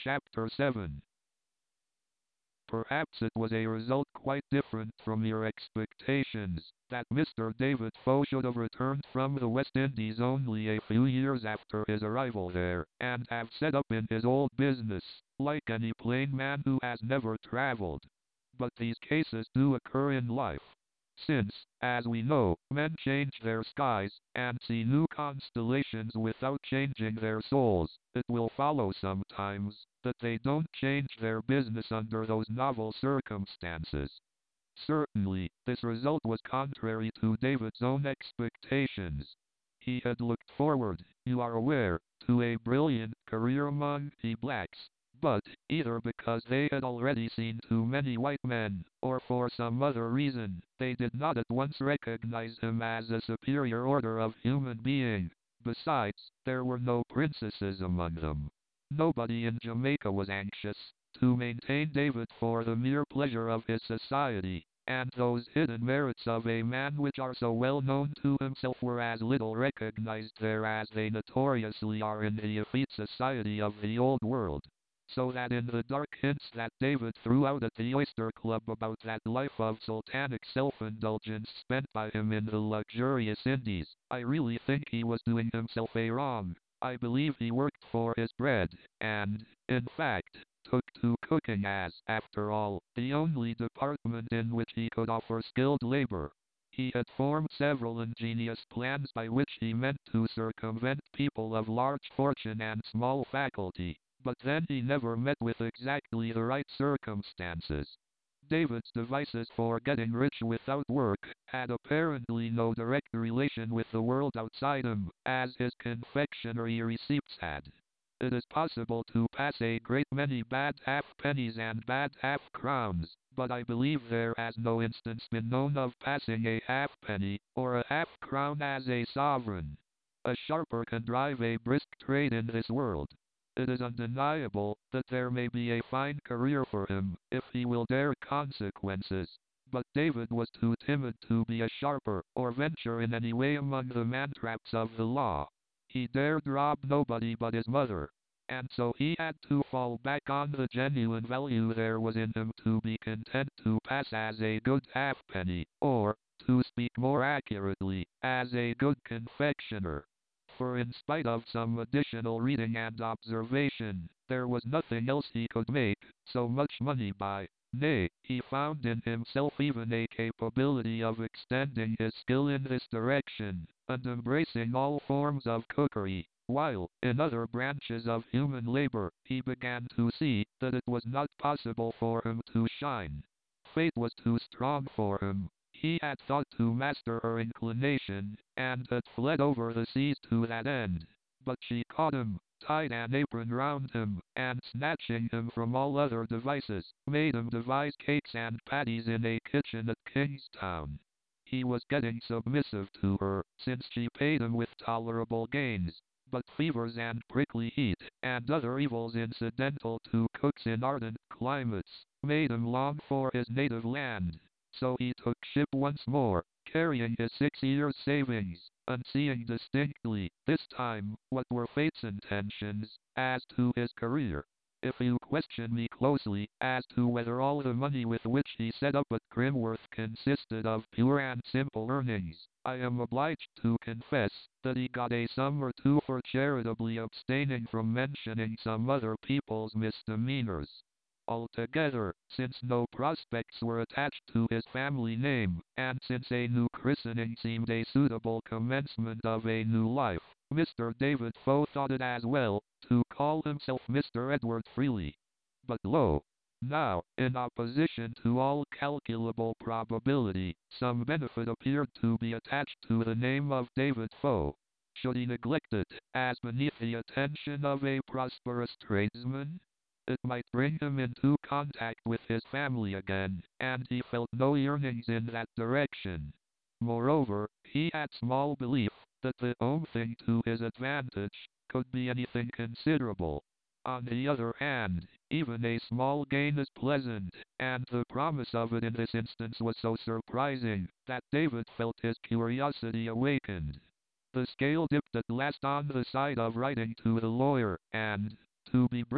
Chapter 7. Perhaps it was a result quite different from your expectations, that Mr. David Foe should have returned from the West Indies only a few years after his arrival there, and have set up in his old business, like any plain man who has never traveled. But these cases do occur in life. Since, as we know, men change their skies, and see new constellations without changing their souls, it will follow sometimes that they don't change their business under those novel circumstances. Certainly, this result was contrary to David's own expectations. He had looked forward, you are aware, to a brilliant career among the blacks, but, either because they had already seen too many white men, or for some other reason, they did not at once recognize him as a superior order of human being. Besides, there were no princesses among them. Nobody in Jamaica was anxious to maintain David for the mere pleasure of his society, and those hidden merits of a man which are so well known to himself were as little recognized there as they notoriously are in the effete society of the old world. So that in the dark hints that David threw out at the Oyster Club about that life of sultanic self-indulgence spent by him in the luxurious Indies, I really think he was doing himself a wrong. I believe he worked for his bread, and, in fact, took to cooking as, after all, the only department in which he could offer skilled labor. He had formed several ingenious plans by which he meant to circumvent people of large fortune and small faculty, but then he never met with exactly the right circumstances. David's devices for getting rich without work had apparently no direct relation with the world outside him, as his confectionery receipts had. It is possible to pass a great many bad half-pennies and bad half-crowns, but I believe there has no instance been known of passing a halfpenny, or a half-crown as a sovereign. A sharper can drive a brisk trade in this world. It is undeniable that there may be a fine career for him, if he will dare consequences. But David was too timid to be a sharper, or venture in any way among the mantraps of the law. He dared rob nobody but his mother, and so he had to fall back on the genuine value there was in him to be content to pass as a good halfpenny, or, to speak more accurately, as a good confectioner. For in spite of some additional reading and observation, there was nothing else he could make so much money by. Nay, he found in himself even a capability of extending his skill in this direction, and embracing all forms of cookery, while, in other branches of human labor, he began to see that it was not possible for him to shine. Fate was too strong for him. He had thought to master her inclination, and had fled over the seas to that end. But she caught him, tied an apron round him, and snatching him from all other devices, made him devise cakes and patties in a kitchen at Kingstown. He was getting submissive to her, since she paid him with tolerable gains, but fevers and prickly heat, and other evils incidental to cooks in ardent climates, made him long for his native land. So he took ship once more, carrying his 6 years' savings, and seeing distinctly, this time, what were fate's intentions, as to his career. If you question me closely, as to whether all the money with which he set up at Grimworth consisted of pure and simple earnings, I am obliged to confess that he got a sum or two for charitably abstaining from mentioning some other people's misdemeanors. Altogether, since no prospects were attached to his family name, and since a new christening seemed a suitable commencement of a new life, Mr. David Foe thought it as well to call himself Mr. Edward Freely. But lo! Now, in opposition to all calculable probability, some benefit appeared to be attached to the name of David Foe. Should he neglect it, as beneath the attention of a prosperous tradesman? It might bring him into contact with his family again, and he felt no yearnings in that direction. Moreover, he had small belief that the home thing to his advantage could be anything considerable. On the other hand, even a small gain is pleasant, and the promise of it in this instance was so surprising that David felt his curiosity awakened. The scale dipped at last on the side of writing to the lawyer, and, to be brief,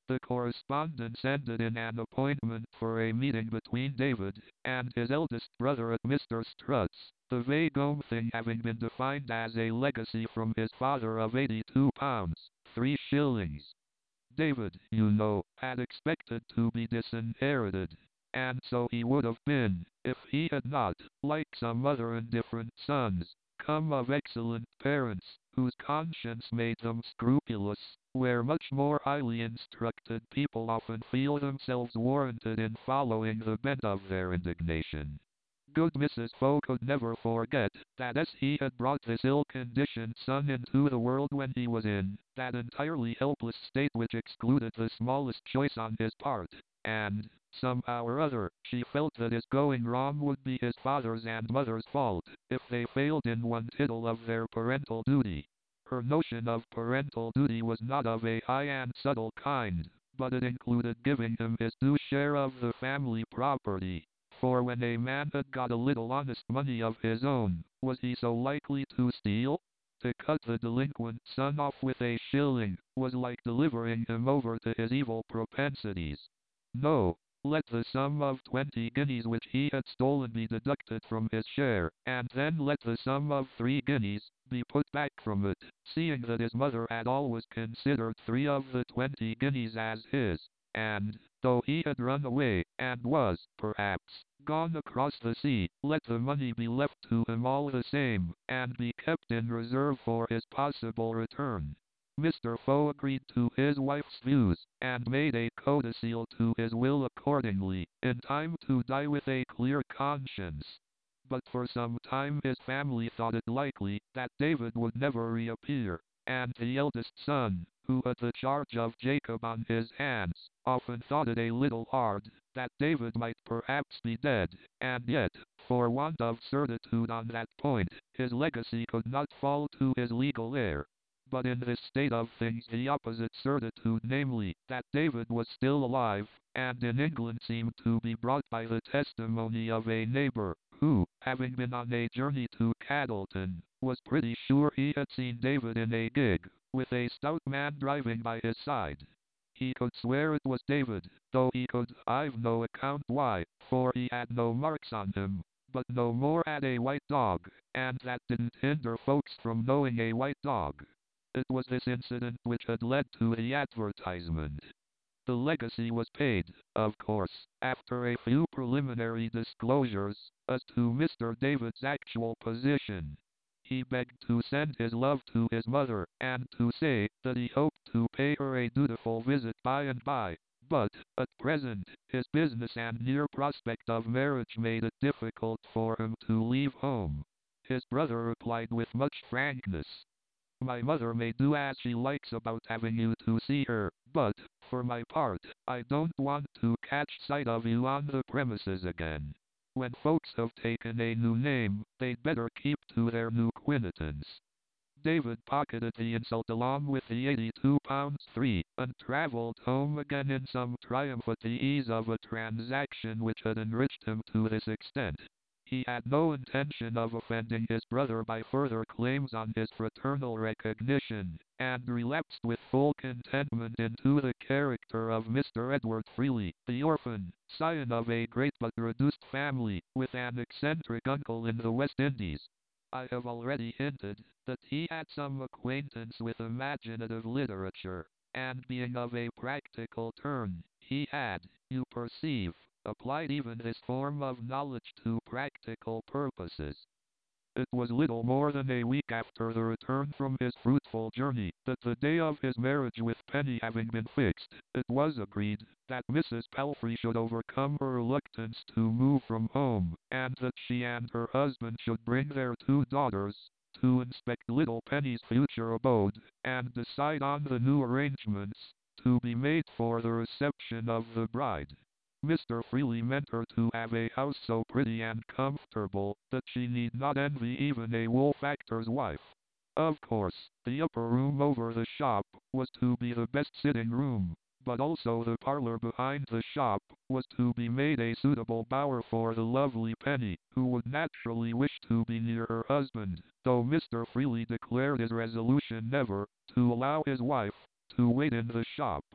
The correspondence ended in an appointment for a meeting between David and his eldest brother at Mr. Strutt's, the Vagome thing having been defined as a legacy from his father of £82, 3 shillings. David, you know, had expected to be disinherited, and so he would have been, if he had not, like some other indifferent sons, come of excellent parents, whose conscience made them scrupulous, where much more highly instructed people often feel themselves warranted in following the bent of their indignation. Good Mrs. Foe could never forget that as he had brought this ill-conditioned son into the world when he was in that entirely helpless state which excluded the smallest choice on his part, and, somehow or other, she felt that his going wrong would be his father's and mother's fault, if they failed in one tittle of their parental duty. Her notion of parental duty was not of a high and subtle kind, but it included giving him his due share of the family property. For when a man had got a little honest money of his own, was he so likely to steal? To cut the delinquent son off with a shilling, was like delivering him over to his evil propensities. No, let the sum of 20 guineas which he had stolen be deducted from his share, and then let the sum of 3 guineas be put back from it, seeing that his mother had always considered 3 of the 20 guineas as his, and, though he had run away, and was, perhaps, gone across the sea, let the money be left to him all the same, and be kept in reserve for his possible return. Mr. Foe agreed to his wife's views, and made a codicil to his will accordingly, in time to die with a clear conscience. But for some time his family thought it likely that David would never reappear, and the eldest son, who had the charge of Jacob on his hands, often thought it a little hard that David might perhaps be dead, and yet, for want of certitude on that point, his legacy could not fall to his legal heir. But in this state of things the opposite certitude, namely, that David was still alive, and in England, seemed to be brought by the testimony of a neighbour, who, having been on a journey to Caddleton, was pretty sure he had seen David in a gig, with a stout man driving by his side. He could swear it was David, though he could I've no account why, for he had no marks on him, but no more had a white dog, and that didn't hinder folks from knowing a white dog. It was this incident which had led to the advertisement. The legacy was paid, of course, after a few preliminary disclosures as to Mr. David's actual position. He begged to send his love to his mother, and to say that he hoped to pay her a dutiful visit by and by, but, at present, his business and near prospect of marriage made it difficult for him to leave home. His brother replied with much frankness, "My mother may do as she likes about having you to see her, but, for my part, I don't want to catch sight of you on the premises again. When folks have taken a new name, they'd better keep to their new quinetance." David pocketed the insult along with the £82.3, and travelled home again in some triumph at the ease of a transaction which had enriched him to this extent. He had no intention of offending his brother by further claims on his fraternal recognition, and relapsed with full contentment into the character of Mr. Edward Freely, the orphan, scion of a great but reduced family, with an eccentric uncle in the West Indies. I have already hinted that he had some acquaintance with imaginative literature, and being of a practical turn, he had, you perceive, applied even this form of knowledge to practical purposes. It was little more than a week after the return from his fruitful journey, that the day of his marriage with Penny having been fixed, it was agreed that Mrs. Palfrey should overcome her reluctance to move from home, and that she and her husband should bring their 2 daughters to inspect little Penny's future abode, and decide on the new arrangements to be made for the reception of the bride. Mr. Freely meant her to have a house so pretty and comfortable that she need not envy even a wool factor's wife. Of course, the upper room over the shop was to be the best sitting room, but also the parlor behind the shop was to be made a suitable bower for the lovely Penny, who would naturally wish to be near her husband, though Mr. Freely declared his resolution never to allow his wife to wait in the shop.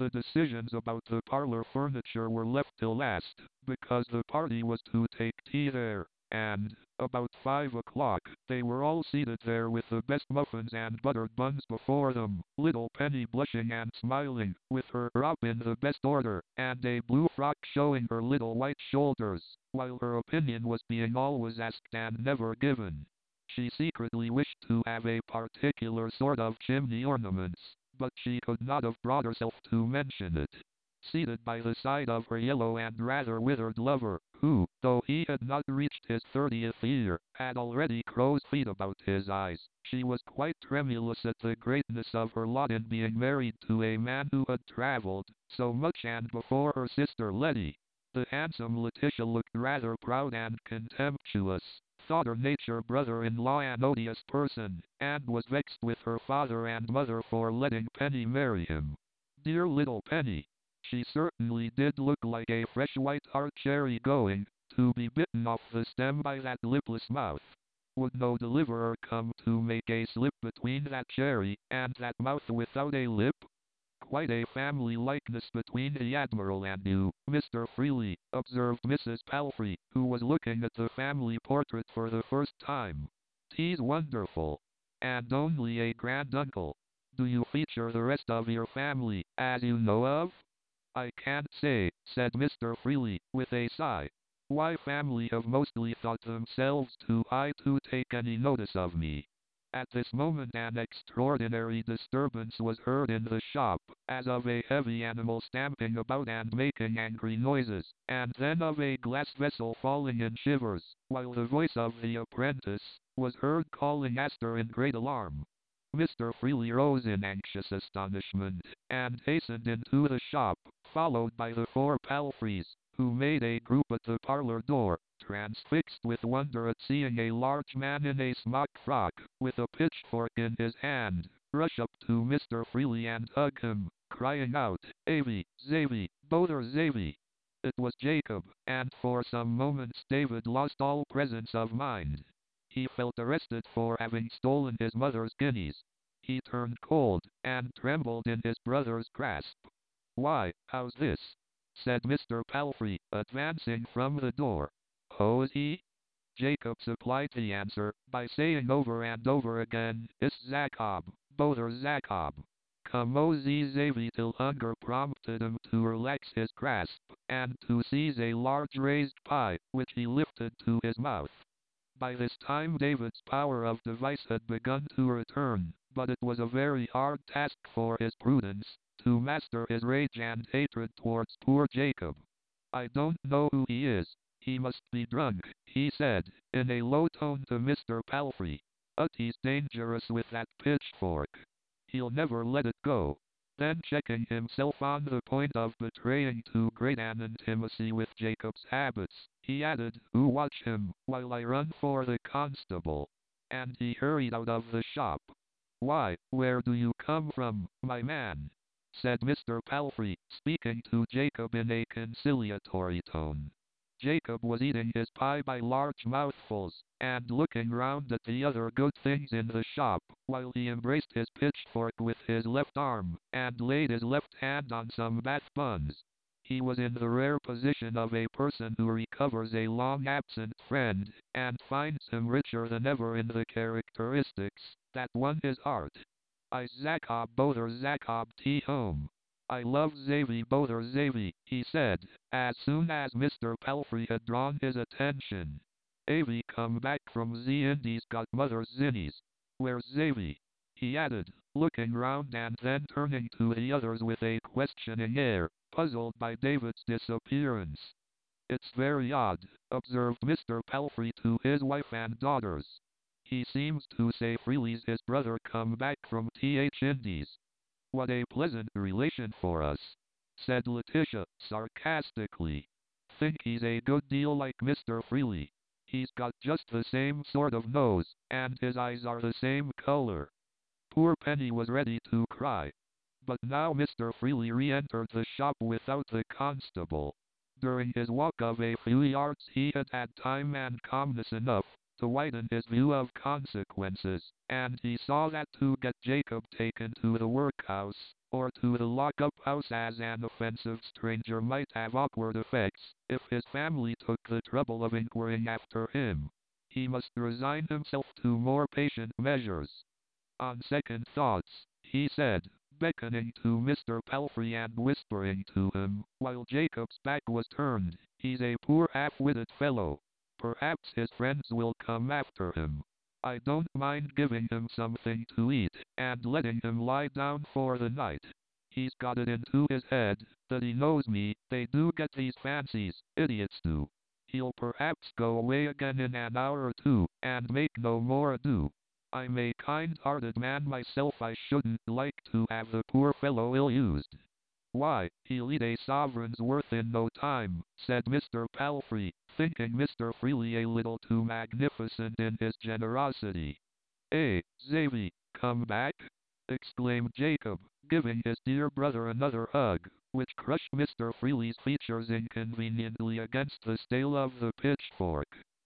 The decisions about the parlor furniture were left till last, because the party was to take tea there, and, about 5 o'clock, they were all seated there with the best muffins and buttered buns before them, little Penny blushing and smiling, with her wrap in the best order, and a blue frock showing her little white shoulders, while her opinion was being always asked and never given. She secretly wished to have a particular sort of chimney ornaments, but she could not have brought herself to mention it. Seated by the side of her yellow and rather withered lover, who, though he had not reached his 30th year, had already crow's feet about his eyes, she was quite tremulous at the greatness of her lot in being married to a man who had traveled so much and before her sister Letty. The handsome Letitia looked rather proud and contemptuous, thought her nature brother-in-law an odious person, and was vexed with her father and mother for letting Penny marry him. Dear little Penny! She certainly did look like a fresh white heart cherry going to be bitten off the stem by that lipless mouth. Would no deliverer come to make a slip between that cherry and that mouth without a lip? Quite a family likeness between the Admiral and you, Mr. Freely, observed Mrs. Palfrey, who was looking at the family portrait for the first time. "'Tis wonderful. And only a granduncle. Do you feature the rest of your family, as you know of?" "I can't say," said Mr. Freely, with a sigh. "My family have mostly thought themselves too high to take any notice of me." At this moment an extraordinary disturbance was heard in the shop, as of a heavy animal stamping about and making angry noises, and then of a glass vessel falling in shivers, while the voice of the apprentice was heard calling Astor in great alarm. Mr. Freely rose in anxious astonishment, and hastened into the shop, followed by the four Palfreys, who made a group at the parlor door, transfixed with wonder at seeing a large man in a smock frock, with a pitchfork in his hand, rush up to Mr. Freely and hug him, crying out, "Avie, Zavy, Bother Zavy!" It was Jacob, and for some moments David lost all presence of mind. He felt arrested for having stolen his mother's guineas. He turned cold, and trembled in his brother's grasp. "Why, how's this?" said Mr. Palfrey, advancing from the door. "Oh, is he?" Jacob supplied the answer, by saying over and over again, "Is Zacob, Bother Zacob." Come Zavy till hunger prompted him to relax his grasp, and to seize a large raised pie, which he lifted to his mouth. By this time David's power of device had begun to return, but it was a very hard task for his prudence to master his rage and hatred towards poor Jacob. "I don't know who he is. He must be drunk," he said, in a low tone to Mr. Palfrey. "He's dangerous with that pitchfork. He'll never let it go." Then checking himself on the point of betraying too great an intimacy with Jacob's habits, he added, "You watch him, while I run for the constable." And he hurried out of the shop. "Why, where do you come from, my man?" said Mr. Palfrey, speaking to Jacob in a conciliatory tone. Jacob was eating his pie by large mouthfuls, and looking round at the other good things in the shop, while he embraced his pitchfork with his left arm, and laid his left hand on some Bath buns. He was in the rare position of a person who recovers a long-absent friend, and finds him richer than ever in the characteristics that won his heart. "I Zacob Bother Zacob T. home. I love Zavy Bother Zavy," he said, as soon as Mr. Palfrey had drawn his attention. "Avy come back from the Indies got mother's zinnies. Where's Zavy?" he added, looking round and then turning to the others with a questioning air, puzzled by David's disappearance. "It's very odd," observed Mr. Palfrey to his wife and daughters. "He seems to say Freely's his brother come back from th Indies." "What a pleasant relation for us," said Letitia, sarcastically. "Think he's a good deal like Mr. Freely. He's got just the same sort of nose, and his eyes are the same color." Poor Penny was ready to cry. But now Mr. Freely re-entered the shop without the constable. During his walk of a few yards he had had time and calmness enough to widen his view of consequences, and he saw that to get Jacob taken to the workhouse, or to the lock-up house as an offensive stranger might have awkward effects, if his family took the trouble of inquiring after him. He must resign himself to more patient measures. On second thoughts, he said, beckoning to Mr. Palfrey and whispering to him, while Jacob's back was turned, he's a poor half-witted fellow. Perhaps his friends will come after him. I don't mind giving him something to eat, and letting him lie down for the night. He's got it into his head that he knows me. They do get these fancies, idiots do. He'll perhaps go away again in an hour or two, and make no more ado. I'm a kind-hearted man myself. I shouldn't like to have the poor fellow ill-used. Why, he'll eat a sovereign's worth in no time, said Mr. Palfrey, thinking Mr. Freely a little too magnificent in his generosity. "Eh, Xavier, come back?" exclaimed Jacob, giving his dear brother another hug, which crushed Mr. Freely's features inconveniently against the stale of the pitchfork.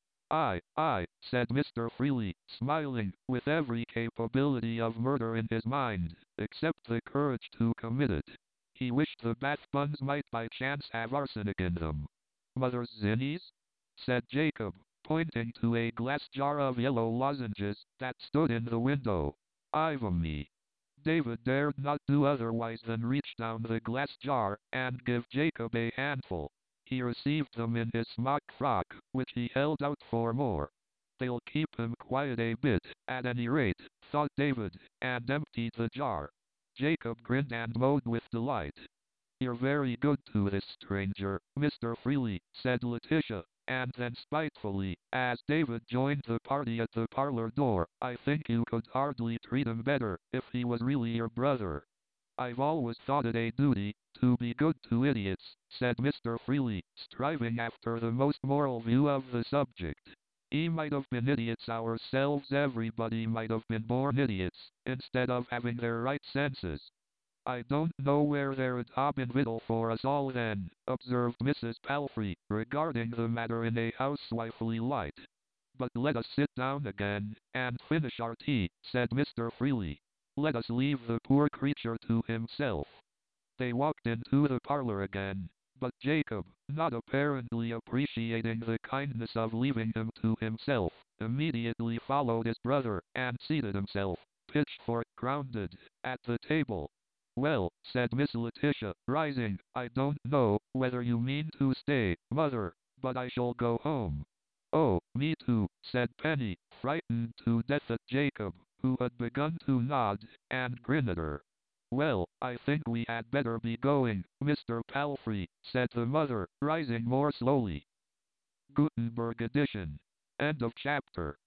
"Aye," said Mr. Freely, smiling, with every capability of murder in his mind, except the courage to commit it. He wished the bath buns might by chance have arsenic in them. "Mother's zinnies?" said Jacob, pointing to a glass jar of yellow lozenges that stood in the window. "I've 'em me." David dared not do otherwise than reach down the glass jar and give Jacob a handful. He received them in his smock frock, which he held out for more. "They'll keep him quiet a bit, at any rate," thought David, and emptied the jar. Jacob grinned and mowed with delight. "You're very good to this stranger, Mr. Freely," said Letitia, and then spitefully, as David joined the party at the parlor door, "I think you could hardly treat him better, if he was really your brother." "I've always thought it a duty to be good to idiots," said Mr. Freely, striving after the most moral view of the subject. "We might have been idiots ourselves. Everybody might have been born idiots, instead of having their right senses." "I don't know where there'd ha' been victual for us all then," observed Mrs. Palfrey, regarding the matter in a housewifely light. "But let us sit down again, and finish our tea," said Mr. Freely. "Let us leave the poor creature to himself." They walked into the parlor again, but Jacob, not apparently appreciating the kindness of leaving him to himself, immediately followed his brother, and seated himself, pitchfork grounded, at the table. "Well," said Miss Letitia, rising, "I don't know whether you mean to stay, Mother, but I shall go home." "Oh, me too," said Penny, frightened to death at Jacob, who had begun to nod and grin at her. "Well, I think we had better be going, Mr. Palfrey," said the mother, rising more slowly. Gutenberg edition. End of chapter.